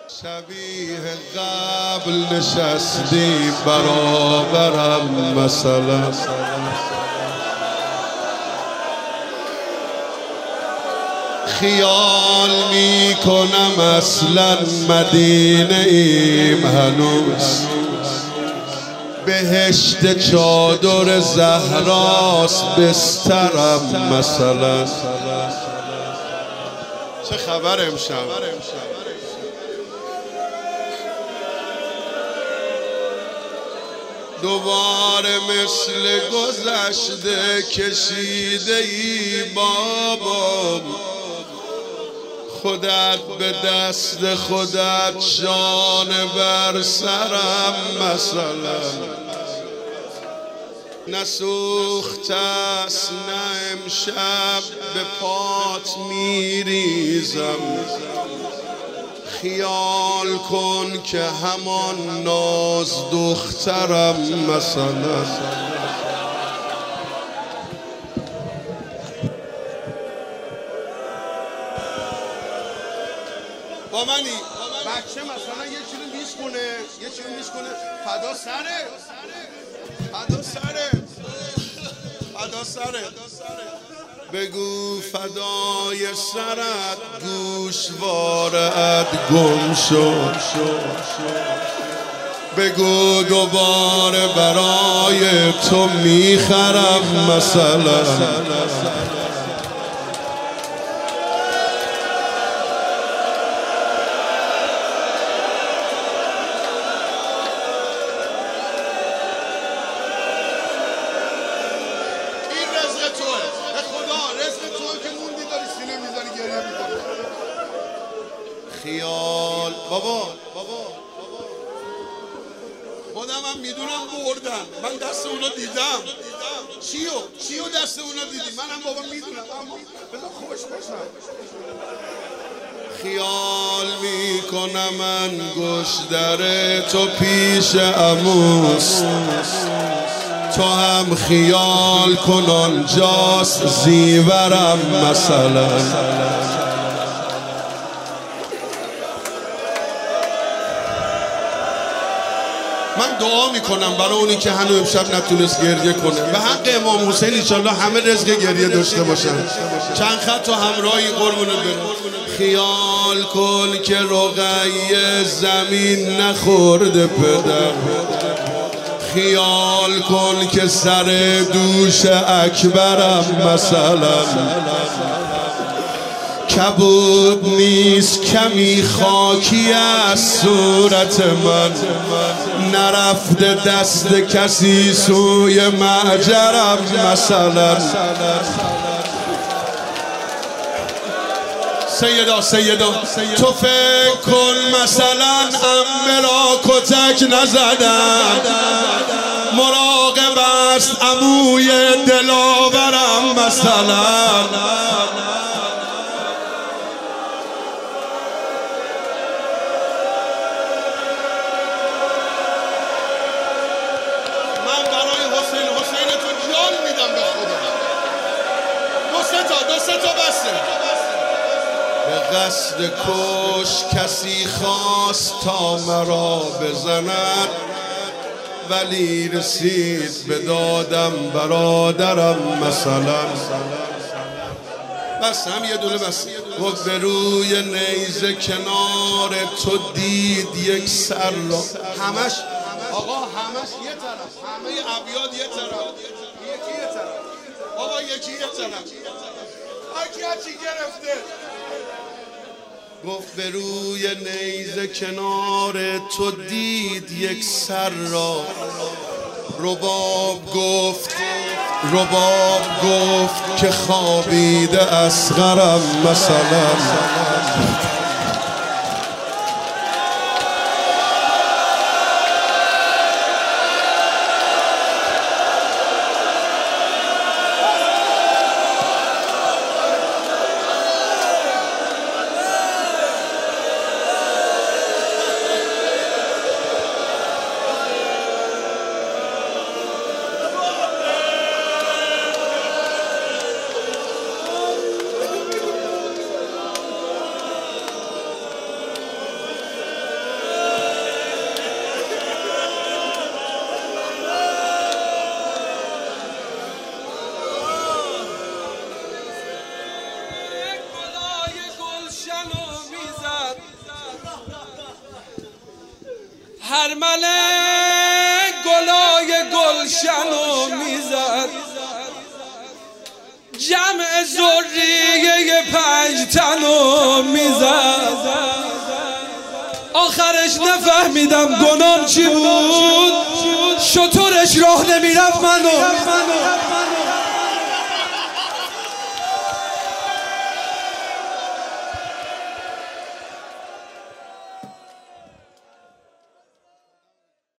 شبیه قبل نشستیم برابرم مثلا، خیال میکنم اصلا مدینه ایم هنوز، بهشت چادر زهراست بسترم مثلا. چه خبر امشب؟ دوباره مثل گذشته کشیده ای بابا، خودت به دست خودت شانه بر سرم مثلا. نسوخته است نه امشب به پات میریزم، خیال کن که همان ناز دخترم مثلا. با منی بچه مثلا یه چیزی میشکنه فدا سره بگو فدای سرت گوشوارت گم شد، بگو دوباره برای تو میخرم مثلا. خیال بابا خودم هم میدونم بردن، من دست اونا دیدم. چیو دست اونا دیدی؟ منم بابا میدونم، بذار خوش باشم. خیال میکنم انگشت در تو پیش عموست، تو هم خیال کن آنجاست زیورم مثلا. من دعا میکنم برای اونی که هنوز امشب نتونست گریه کنه، به حق امام حسین انشالله همه رزق گریه داشته باشن. چند خط و همراهی قربونت برم. خیال کن که رقیه زمین نخورده پدر، خیال کن که سر دوش اکبرم مثلا. کبود نیست کمی خاکی از صورت من، نرفته دست کسی سوی معجرم مثلا. سیدا تو فکر کن مثلا عمه را کتک نزدن، مراقب است عموی دلاورم مثلا. دو سه تا بسته. به قصد کش کسی خواست تا مرا بزند، ولی رسید به دادم برادرم مثلا. بس هم یه دونه بس. و به روی نیزه کنار تو دید یک سر را، همش آقا همش یه طرف، همه ابیات یه طرف، یکی یه طرف بابا، یکی یه طرف، هرکی گرفته. گفت به روی نیزه کنار تو دید یک سر را، رباب گفت که خوابیده اصغرم مثلا. ارمله گلای گلشنو میزد، جمع ذریه 5 تنو میزد. آخرش نفهمیدم گنام چی بود، شطورش راه نمیرفت منو